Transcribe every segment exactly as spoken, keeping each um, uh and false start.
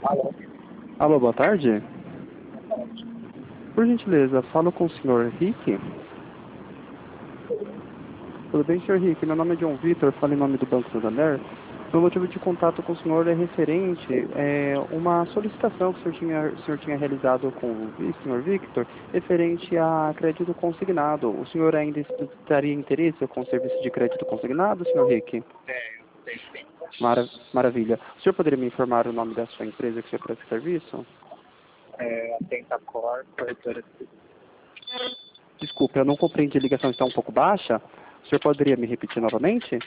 Alô? Alô, boa tarde. Por gentileza, falo com o senhor Rick. Tudo bem, senhor Rick? Meu nome é João Vitor, falo em nome do Banco Santander. O motivo de contato com o senhor é referente é, uma solicitação que o senhor tinha, o senhor tinha realizado com o Vi- senhor Victor, referente a crédito consignado. O senhor ainda estaria interesse com o serviço de crédito consignado, senhor Rick? Tenho, tenho sim. Mara, maravilha. O senhor poderia me informar o nome da sua empresa que o senhor presta serviço? É, a Tentacor, corretora de seguros. Desculpe, eu não compreendi, a ligação está um pouco baixa. O senhor poderia me repetir novamente?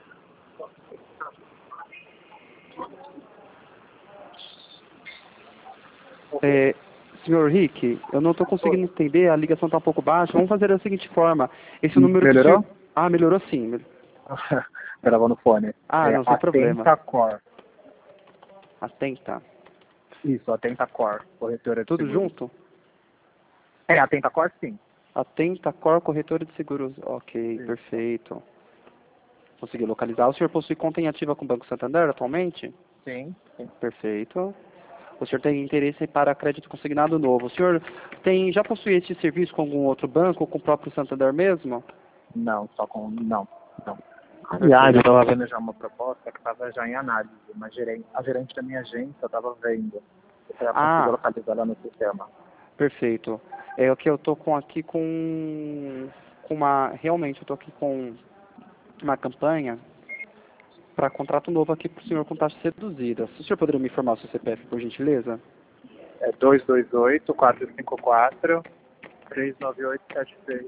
É, senhor Rick, eu não estou conseguindo entender, a ligação está um pouco baixa. Vamos fazer da seguinte forma. Esse número que o Melhorou? senhor... Ah, melhorou sim. Gravou no fone. Ah, É não, sem a problema. Tentacor. Atenta. Isso, a Tentacor, corretora de Tudo seguros. junto? É, a Tentacor sim. Atenta Cor Corretora de Seguros. Ok, Isso. perfeito. Consegui localizar. O senhor possui conta em ativa com o Banco Santander atualmente? Sim, sim. Perfeito. O senhor tem interesse para crédito consignado novo. O senhor tem, já possui esse serviço com algum outro banco ou com o próprio Santander mesmo? Não, só com... Não, não. Aliás, eu Perfeito. estava vendo já uma proposta que estava já em análise. Uma gerente, a gerente da minha agência estava vendo. Eu consegui Ah, localizar ela no sistema. perfeito. É o que eu estou com aqui com, com uma... Realmente, eu estou aqui com uma campanha para contrato novo aqui para o senhor com taxa reduzida. Se o senhor poderia me informar o seu C P F, por gentileza? É dois dois oito, quatro cinco quatro, três nove oito sete seis.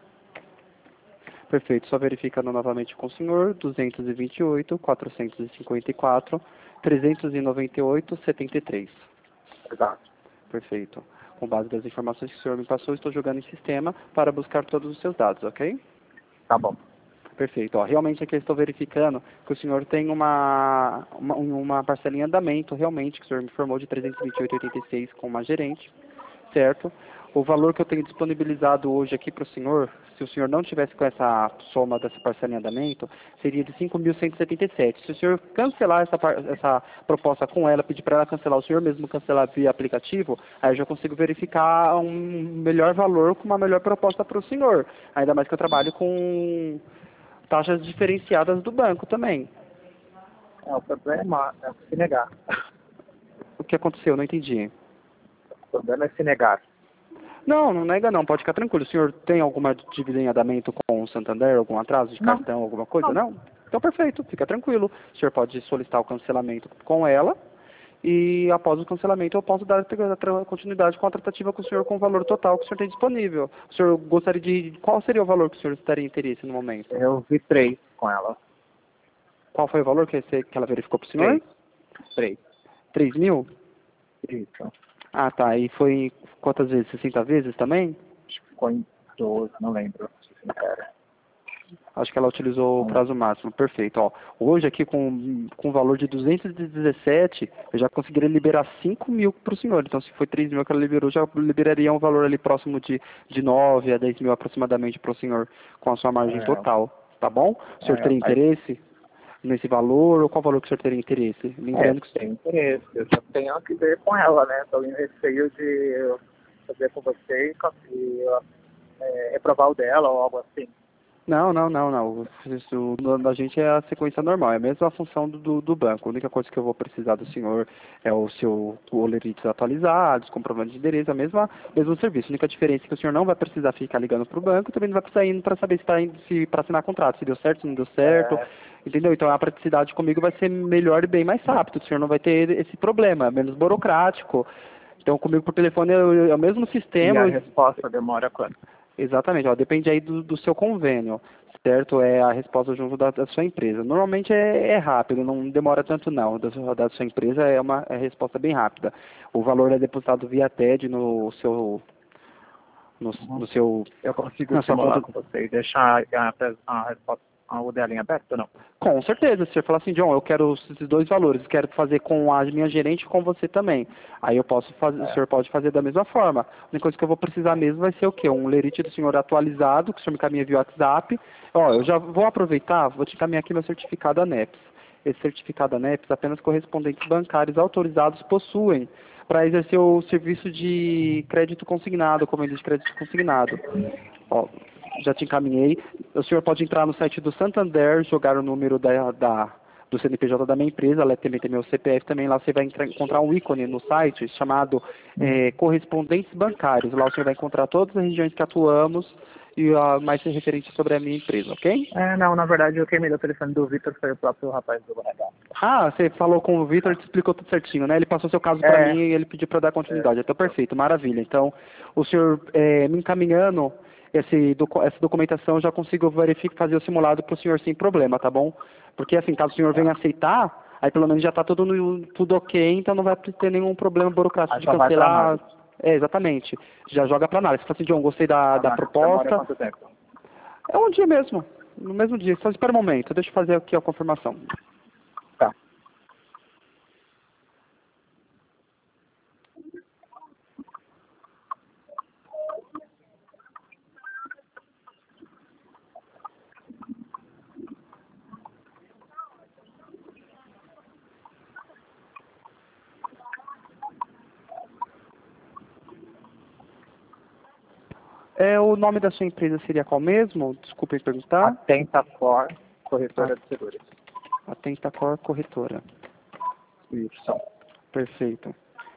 Perfeito. Só verificando novamente com o senhor, duzentos e vinte e oito, quatrocentos e cinquenta e quatro, trezentos e noventa e oito, setenta e três. Exato. Perfeito. Com base das informações que o senhor me passou, estou jogando em sistema para buscar todos os seus dados, ok? Tá bom. Perfeito. Ó, realmente aqui eu estou verificando que o senhor tem uma, uma, uma parcelinha em andamento, realmente, que o senhor me informou de trezentos e vinte e oito vírgula oitenta e seis com uma gerente, certo? O valor que eu tenho disponibilizado hoje aqui para o senhor, se o senhor não tivesse com essa soma dessa parcela em andamento, seria de cinco mil cento e setenta e sete. Se o senhor cancelar essa, par- essa proposta com ela, pedir para ela cancelar, o senhor mesmo cancelar via aplicativo, aí eu já consigo verificar um melhor valor com uma melhor proposta para o senhor. Ainda mais que eu trabalho com taxas diferenciadas do banco também. É, o problema é se negar. O que aconteceu? Não entendi. O problema é se negar. Não, não nega não, pode ficar tranquilo. O senhor tem alguma dívida em andamento com o Santander, algum atraso de Não, cartão, alguma coisa? não. Não? Então perfeito, fica tranquilo. O senhor pode solicitar o cancelamento com ela e após o cancelamento eu posso dar a tra- continuidade com a tratativa com o senhor com o valor total que o senhor tem disponível. O senhor gostaria de... Qual seria o valor que o senhor estaria interesse no momento? Eu vi três com ela. Qual foi o valor que, você- que ela verificou para o senhor? Três. Três. Três mil? Isso. Ah, tá. E foi quantas vezes? sessenta vezes também? Acho que ficou em doze, não lembro. Sincero. Acho que ela utilizou o Não lembro. prazo máximo. Perfeito. Ó, hoje aqui com, com o valor de duzentos e dezessete, eu já conseguiria liberar cinco mil para o senhor. Então, se foi três mil que ela liberou, já liberaria um valor ali próximo de, de nove a dez mil aproximadamente para o senhor, com a sua margem É, total. Tá bom? O senhor é, teria mas interesse nesse valor ou qual valor que o senhor teria interesse? é, Lembrando que... tem interesse. Eu só tenho que ver com ela, né? Estou em receio de fazer com você e, e é, reprovar o dela ou algo assim. Não, não, não, não. Isso no- da gente é a sequência normal, é a mesma função do, do, do banco. A única coisa que eu vou precisar do senhor é o seu olerites atualizados, comprovante de endereço, a mesma mesmo serviço. A única diferença é que o senhor não vai precisar ficar ligando para o banco, também não vai precisar indo para saber se está indo se para assinar contrato, se deu certo, se não deu certo, É, entendeu? Então a praticidade comigo vai ser melhor e bem mais rápido. O senhor não vai ter esse problema, é menos burocrático. Então comigo por telefone é o é o mesmo e sistema. a eu- resposta demora quanto? Exatamente, ó, depende aí do, do seu convênio, certo? É a resposta junto da, da sua empresa. Normalmente é, é rápido, não demora tanto não. Da, sua- da sua empresa é uma é resposta bem rápida. O valor é depositado via T E D no seu, no, Uhum. no seu, Eu consigo na sua simular conta. com você e deixar a, a resposta, a, o dela em aberto ou não? Com certeza, se você falar assim, John, eu quero esses dois valores, quero fazer com a minha gerente e com você também. Aí eu posso fazer, o É, senhor pode fazer da mesma forma. A única coisa que eu vou precisar mesmo vai ser o quê? Um lerite do senhor atualizado, que o senhor me encaminha via WhatsApp. Ó, eu já vou aproveitar, vou te encaminhar aqui meu certificado ANEPS. esse certificado ANEPS apenas correspondentes bancários autorizados possuem para exercer o serviço de crédito consignado, comenda de crédito consignado. Ó, já te encaminhei. O senhor pode entrar no site do Santander, jogar o número da, da, do C N P J da minha empresa, lá também tem meu C P F também, lá você vai entrar, encontrar um ícone no site chamado é, correspondentes bancários. Lá o senhor vai encontrar todas as regiões que atuamos e uh, mais referente sobre a minha empresa, ok? É, não, na verdade, quem me deu o telefone do Vitor foi o próprio rapaz do R H. Ah, você falou com o Vitor, te explicou tudo certinho, né? Ele passou seu caso É. para mim e ele pediu para dar continuidade. É. Então, perfeito, maravilha. Então, o senhor é, me encaminhando esse, docu essa documentação, eu já consigo verificar, fazer o simulado para o senhor sem problema, tá bom? Porque, assim, caso o senhor venha aceitar, aí pelo menos já está tudo, no, tudo ok, então não vai ter nenhum problema burocrático Aí de só vai pra cancelar. análise. É, exatamente. Já joga para análise. Você fala assim, John, gostei da, A da análise demora proposta. quanto tempo? É um dia mesmo, no mesmo dia. Só espera um momento, deixa eu fazer aqui a confirmação. Tá. É, o nome da sua empresa seria qual mesmo? Desculpe perguntar. Atenta For, corretora de seguros. A Tentacor Corretora. Isso. Perfeito.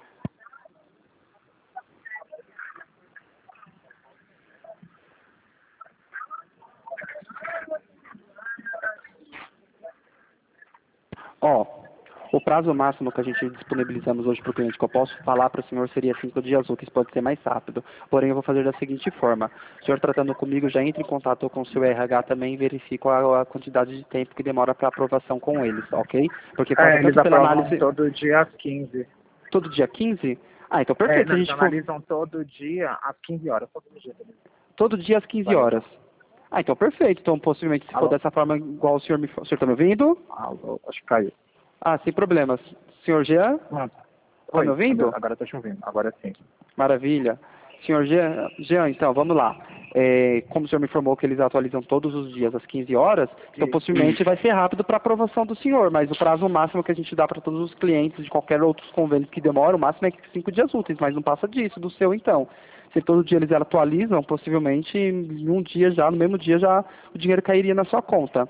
Ó, o prazo máximo que a gente disponibilizamos hoje para o cliente que eu posso falar para o senhor seria cinco dias úteis, pode ser mais rápido. Porém, eu vou fazer da seguinte forma. O senhor tratando comigo, já entre em contato com o seu R H também e verifico a, a quantidade de tempo que demora para aprovação com eles, ok? Porque passa É, eles tanto pela aprovam análise... todo dia às quinze. Todo dia quinze? Ah, então É, perfeito. Se não, a eles gente for... analisam todo dia às quinze horas. Todo dia. Todo dia às quinze Valeu. horas. Ah, então perfeito. Então, possivelmente, se for Alô? dessa forma, igual o senhor me... O senhor está me ouvindo? Alô, acho que caiu. Ah, sem problemas. Senhor Jean, Ah, está me oi, ouvindo? agora, agora tô te ouvindo. Agora sim. Maravilha. Senhor Jean, Jean então, vamos lá. É, como o senhor me informou que eles atualizam todos os dias às quinze horas, então Isso. possivelmente vai ser rápido para aprovação do senhor, mas o prazo máximo que a gente dá para todos os clientes de qualquer outros convênios que demoram, o máximo é cinco dias úteis, mas não passa disso, do seu então. Se todo dia eles atualizam, possivelmente em um dia já, no mesmo dia já o dinheiro cairia na sua conta.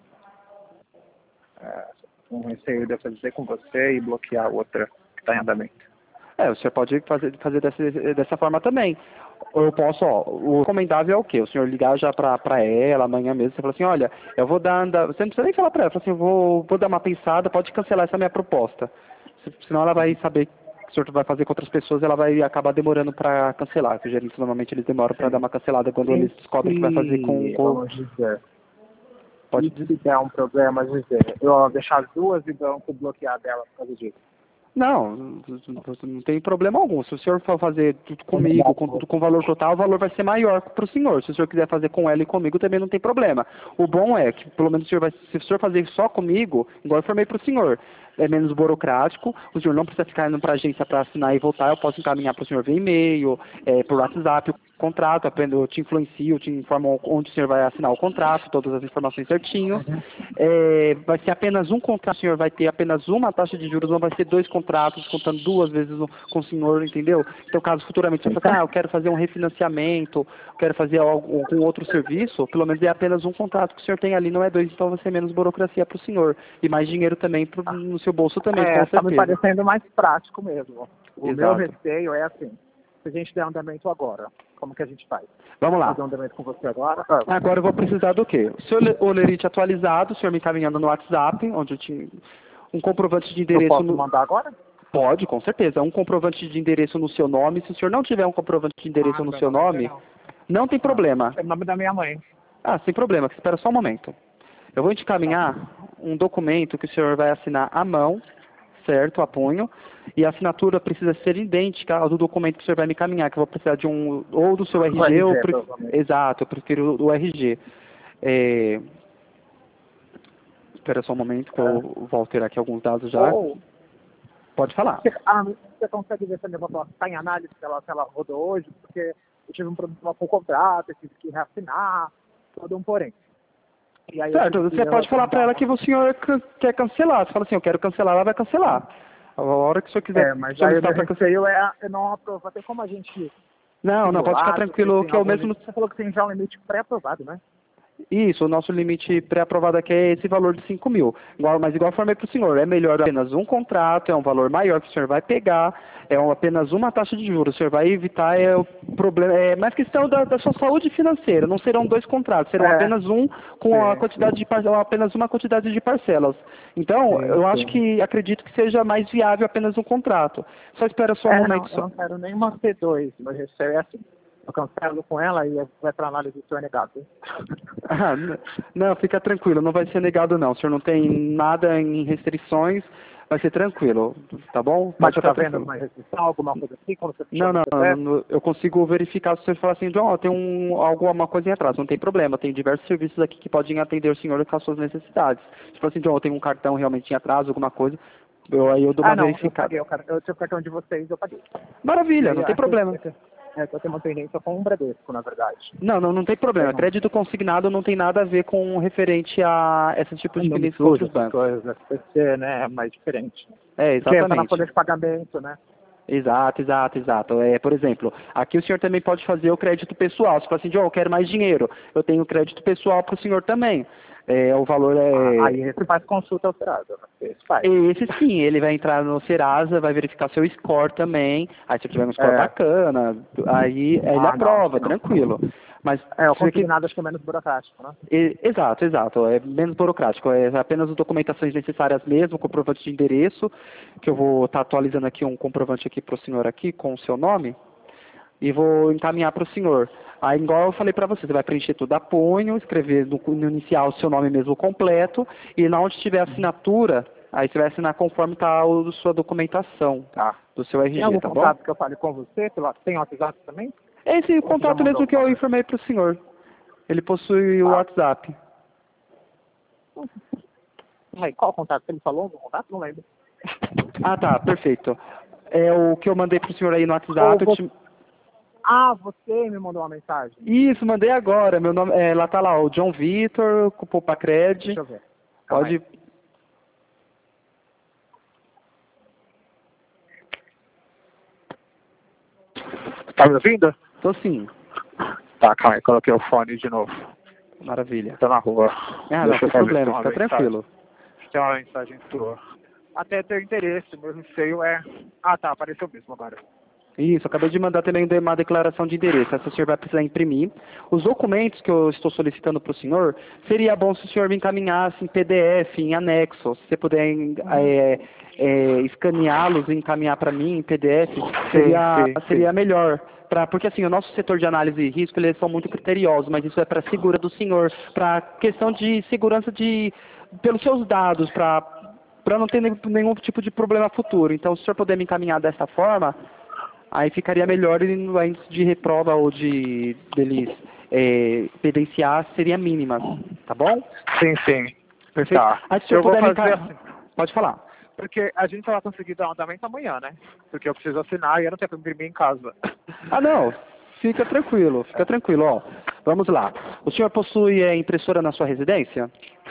É, um receio de eu fazer com você e bloquear a outra que está em andamento. É, o senhor pode fazer, fazer dessa, dessa forma também. Ou eu posso, ó, o recomendável é o quê? O senhor ligar já pra, pra ela amanhã mesmo, você fala assim, olha, eu vou dar, anda... você não precisa nem falar pra ela, fala assim, eu vou, vou dar uma pensada, pode cancelar essa minha proposta. Se- Senão ela vai saber que o senhor vai fazer com outras pessoas, ela vai acabar demorando pra cancelar. Os gerentes normalmente eles demoram pra dar uma cancelada quando E eles descobrem que vai fazer com... se, com... vamos dizer, Pode e dizer. se der um problema, dizer, eu deixar as duas e banco bloquear dela por causa disso? Não, não tem problema algum. Se o senhor for fazer tudo comigo, com tudo com valor total, o valor vai ser maior para o senhor. Se o senhor quiser fazer com ela e comigo, também não tem problema. O bom é que, pelo menos, o senhor vai, se o senhor fazer só comigo, igual eu formei para o senhor, é menos burocrático, o senhor não precisa ficar indo para a agência para assinar e voltar, eu posso encaminhar para o senhor via e-mail, é, por WhatsApp, o contrato, eu te influencio, eu te informo onde o senhor vai assinar o contrato, todas as informações certinho. É, vai ser apenas um contrato, o senhor vai ter apenas uma taxa de juros, não vai ser dois contratos, contando duas vezes no, com o senhor, entendeu? Então, caso futuramente o senhor fale, ah, eu quero fazer um refinanciamento, eu quero fazer algo, algum outro serviço, pelo menos é apenas um contrato que o senhor tem ali, não é dois, então vai ser menos burocracia para o senhor. E mais dinheiro também pro, no seu bolso também, É, com tá me certeza. parecendo mais prático mesmo. O meu Exato. receio é assim, se a gente der andamento agora, como que a gente faz? Vamos lá. Fazer um andamento com você agora? Ah, Agora eu vou precisar do quê? O seu le- olerite atualizado, o senhor me encaminhando no WhatsApp, onde eu tinha um comprovante de eu endereço posso no... mandar agora? Pode, com certeza. Um comprovante de endereço no seu nome. Se o senhor não tiver um comprovante de endereço Ah, no meu seu nome ainda nome, não. não tem Ah, problema. é o nome da minha mãe. Ah, sem problema, que espera só um momento. Eu vou te encaminhar um documento que o senhor vai assinar à mão, certo, a punho, e a assinatura precisa ser idêntica ao do documento que o senhor vai me encaminhar, que eu vou precisar de um, ou do seu R G, O R G, ou... Pre... provavelmente. Exato, eu prefiro o R G. É... Espera só um momento que eu vou alterar aqui alguns dados já. Ou, Pode falar. você, ah, você consegue ver se a minha proposta está em análise, se ela, se ela rodou hoje, porque eu tive um problema com o contrato, eu tive que reassinar, todo um porém. E aí Certo, eu você pode falar para ela que o senhor can- quer cancelar. Você fala assim, eu quero cancelar, ela vai cancelar. A hora que o senhor quiser É, mas aí o solicitar meu para cancelar. receio é, é não aprovar. Tem como a gente Não, não, pode ficar simular, porque tranquilo tem que é o algum mesmo. limite. Você falou que tem já um limite pré-aprovado, né? Isso, o nosso limite pré-aprovado aqui é esse valor de cinco mil. Igual, mas igual eu falei para o senhor, é melhor apenas um contrato, é um valor maior que o senhor vai pegar, é um- apenas uma taxa de juros, o senhor vai evitar é, o problema, é mais questão da, da sua saúde financeira, não serão dois contratos, serão É, apenas um com a sim, quantidade de par- apenas uma quantidade de parcelas. Então, sim, eu acho sim. que acredito que seja mais viável apenas um contrato. Só espera só um É, não, momento eu só. não quero nem manter dois. Meu receio é assim. Eu cancelo com ela e vai para análise se eu é negado. Ah, n- não, fica tranquilo, não vai ser negado não. O senhor não tem nada em restrições, vai ser tranquilo, tá bom? Mas Pode você ficar tá vendo tranquilo. alguma restrição, alguma coisa assim, quando você fechou Não, no não, não, C P F? não, eu consigo verificar se você falar assim, John, tem um, alguma coisa em atraso, não tem problema, tem diversos serviços aqui que podem atender o senhor com as suas necessidades. Se for assim, John, tem um cartão realmente em atraso, alguma coisa, eu, aí eu dou uma Ah, não, eu verificada. paguei o cara. Eu tinha o cartão de vocês, eu paguei. E Maravilha, aí, não tem é que eu, problema. é que, é que eu tenho uma pendência com um Bradesco, na verdade. Não, não, não tem problema. Tem um Crédito consignado não tem nada a ver com referente a esse tipo de não pendência com mistura outros essas bancos. coisas, S P C, né? É mais diferente. É, Porque entra na exatamente. folha de pagamento, né? Exato, exato, exato. É, por exemplo, aqui o senhor também pode fazer o crédito pessoal. Você fala assim, John, eu quero mais dinheiro. Eu tenho crédito pessoal para o senhor também. É, o valor Ah, é. aí você faz consulta alterada, né? Esse faz. Esse sim, ele vai entrar no Serasa, vai verificar seu score também. Aí se tiver um score É. bacana, aí ele Ah, não, acho aprova, que não. tranquilo. Mas É, o se você consignado acho que é menos burocrático, né? E- Exato, exato. É menos burocrático. É apenas as documentações necessárias mesmo, comprovante de endereço, que eu vou estar atualizando aqui um comprovante aqui para o senhor aqui com o seu nome e vou encaminhar para o senhor. Aí, igual eu falei para você, você vai preencher tudo a punho, escrever no, no inicial o seu nome mesmo completo e na onde tiver a assinatura, aí você vai assinar conforme está a sua documentação Tá. do seu Tem R G, algum tá bom? contato que eu fale com você? Pela- Tem WhatsApp também? É esse Ou você já contato mandou mesmo que eu alguma vez? informei para o senhor. Ele possui o Tá. WhatsApp. Aí, qual contato? Você me falou algum contato? Não lembro. Ah, tá, perfeito. É o que eu mandei pro senhor aí no Ou WhatsApp. eu você... te- Ah, você me mandou uma mensagem. Isso, mandei agora. Meu nome, é, lá tá lá, o John Vitor, com o Popacred. Deixa eu ver. Calma aí. Pode. Tá me ouvindo? Tô sim. Tá, calma aí, coloquei o fone de novo. Maravilha. Tô na rua. Ah, não, Deixa sem eu só ver se tem problema, uma fica mensagem. tranquilo. Tem uma mensagem sua. Até ter interesse, meu receio é... Ah, tá, apareceu mesmo agora. Isso, acabei de mandar também uma declaração de endereço. Essa o senhor vai precisar imprimir. Os documentos que eu estou solicitando para o senhor, seria bom se o senhor me encaminhasse em P D F, em anexo. Se você puder é, é, escaneá-los e encaminhar para mim em P D F, seria, sim, seria sim. melhor. Pra, porque assim, o nosso setor de análise de risco, eles são muito criteriosos, mas isso é para a segurança do senhor, para questão de segurança de, pelos seus dados, para para não ter nenhum, nenhum tipo de problema futuro. Então, se o senhor puder me encaminhar dessa forma, aí ficaria melhor e no índice de reprova ou de deles é, evidenciar seria mínima, tá bom? Sim, sim. Perfeito? Tá. Aí se o senhor Eu vou puder me fazer encaminhar... assim. Pode falar. Porque a gente só vai conseguir dar um andamento amanhã, né? Porque eu preciso assinar e eu não tenho que imprimir em casa. Ah, não. Fica tranquilo, fica tranquilo, ó. Vamos lá. O senhor possui é, impressora na sua residência?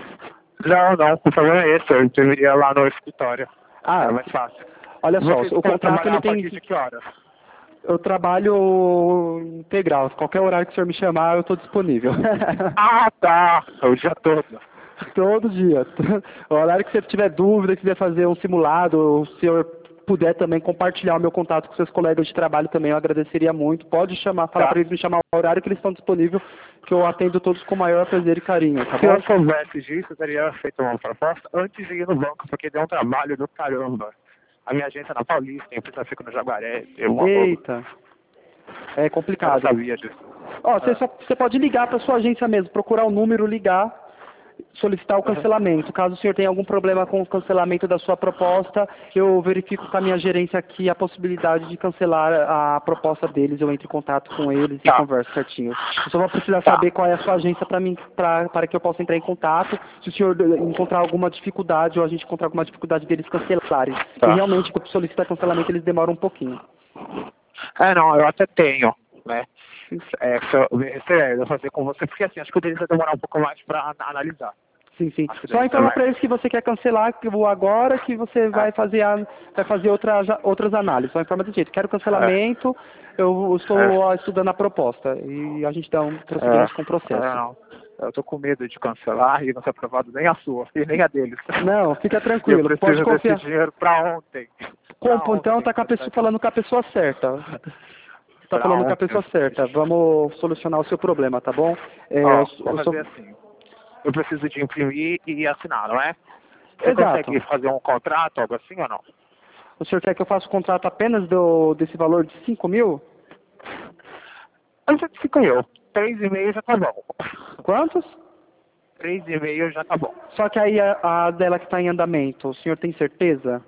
Não, não, o problema é esse, eu imprimiria lá no escritório. Ah, É mais fácil. olha só, Vocês o podem contrato trabalhar ele a partir tem... de que horas? Eu trabalho integral. Qualquer horário que o senhor me chamar, eu estou disponível. Ah, tá! O dia todo. Todo dia. O horário que você tiver dúvida, quiser fazer um simulado, o senhor puder também compartilhar o meu contato com seus colegas de trabalho também, eu agradeceria muito. Pode chamar, falar Tá. para eles me chamar o horário que eles estão disponíveis, que eu atendo todos com o maior prazer e carinho, tá Se bom? eu soubesse disso, eu teria feito uma proposta antes de ir no banco, porque deu um trabalho do caramba. A minha agência é na Paulista, a empresa fica no Jaguaré, eu uma Eita. É eu não complicado. sabia disso. Ó, você, Ah. só, você pode ligar para sua agência mesmo, procurar o número, ligar, solicitar o cancelamento. Caso o senhor tenha algum problema com o cancelamento da sua proposta, eu verifico com a minha gerência aqui a possibilidade de cancelar a proposta deles, eu entro em contato com eles e Tá. converso certinho. Eu só vou precisar Tá. saber qual é a sua agência para mim, pra, para que eu possa entrar em contato, se o senhor encontrar alguma dificuldade ou a gente encontrar alguma dificuldade deles cancelarem. Tá. E realmente, quando solicita cancelamento, eles demoram um pouquinho. É, não, eu até tenho, né? sim. É, se eu, se eu fazer com você, porque assim, acho que o deles vai demorar um pouco mais para analisar. Sim, sim. Acho que Só deve informar ser para eles que você quer cancelar que o agora, que você vai fazer, a, vai fazer outras, outras análises. Só informa desse jeito. Quero cancelamento, eu estou É. ó, estudando a proposta. E a gente dá um É, prosseguimento com o é, processo. não. Eu tô com medo de cancelar e não ser aprovado nem a sua, e nem a deles. Não, fica E eu tranquilo. Pode preciso confiar. desse dinheiro para ontem. Pra Compo, então, ontem, tá com a na pessoa, verdade. falando com a pessoa certa. Tá Pra falando com a ontem. pessoa certa. Vamos solucionar o seu problema, tá bom? É, Ó, eu, vou eu fazer sou... assim. Eu preciso de imprimir e assinar, não é? Você Exato. consegue fazer um contrato, algo assim ou não? O senhor quer que eu faça o contrato apenas do, desse valor de cinco mil? Eu já fico eu. Três e meio já tá bom. Quantos? Três e meio já tá bom. Só que aí a, a dela que está em andamento, o senhor tem certeza?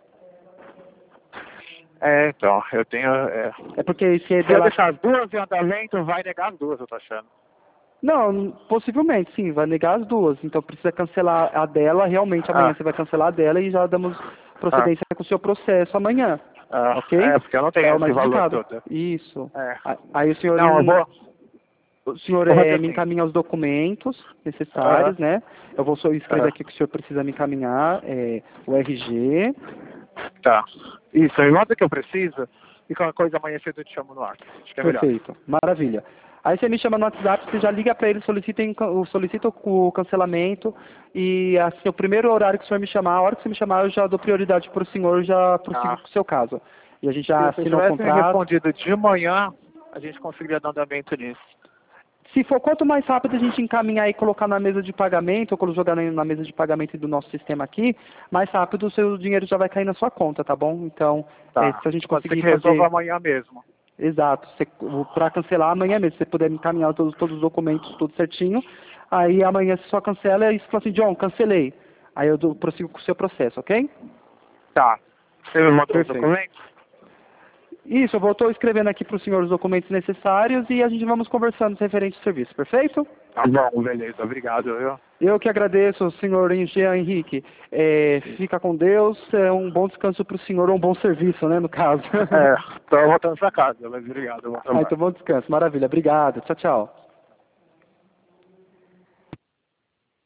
É, então, eu tenho... É... É porque se é Se eu dela... deixar as duas em andamento, vai negar as duas, eu tô achando. Não, possivelmente, sim, vai negar as duas. Então precisa cancelar a dela, realmente amanhã Ah, você vai cancelar a dela e já damos ah, procedência com o seu processo amanhã. ah, Ok? é, porque eu não tenho É o esse mais valor indicado. todo. Isso. É. A- Aí o senhor, Não, eu em- vou... o senhor Vou fazer é, me assim. encaminha os documentos Aham, necessários, né? Eu vou só escrever aham. aqui que o senhor precisa me encaminhar é, o R G. Tá. Isso, aí manda o que eu preciso e qualquer coisa amanhã cedo eu te chamo no ar. Acho que é melhor. Perfeito. Maravilha. Aí você me chama no WhatsApp, você já liga para ele, solicita, em- solicita o cancelamento e assim, o primeiro horário que o senhor me chamar, a hora que você me chamar, eu já dou prioridade para o senhor, já prossigo Tá. com o seu caso. E a gente Se já você assina o tivesse me contrato. respondido de manhã, a gente conseguiria dar andamento nisso. Se for quanto mais rápido a gente encaminhar e colocar na mesa de pagamento, ou jogar na na mesa de pagamento do nosso sistema aqui, mais rápido o seu dinheiro já vai cair na sua conta, tá bom? Então, é, Tá. se a gente Pode ser conseguir que resolva fazer... amanhã mesmo. Exato, para cancelar amanhã mesmo, se você puder me encaminhar todos, todos os documentos, tudo certinho, aí amanhã você só cancela e você fala assim, John, cancelei. Aí eu dou- prossigo com o seu processo, ok? Tá. Você me mandou os Perfeito. documentos? Isso, eu estou escrevendo aqui para o senhor os documentos necessários e a gente vamos conversando referente ao serviço, perfeito? Tá bom, beleza. Obrigado, viu? Eu que agradeço, senhor Jean Henrique. É, fica com Deus, é um bom descanso para o senhor, ou um bom serviço, né, no caso. É, tô voltando pra casa, mas obrigado. Bom Ah, trabalho. então bom descanso, maravilha. Obrigado, tchau, tchau.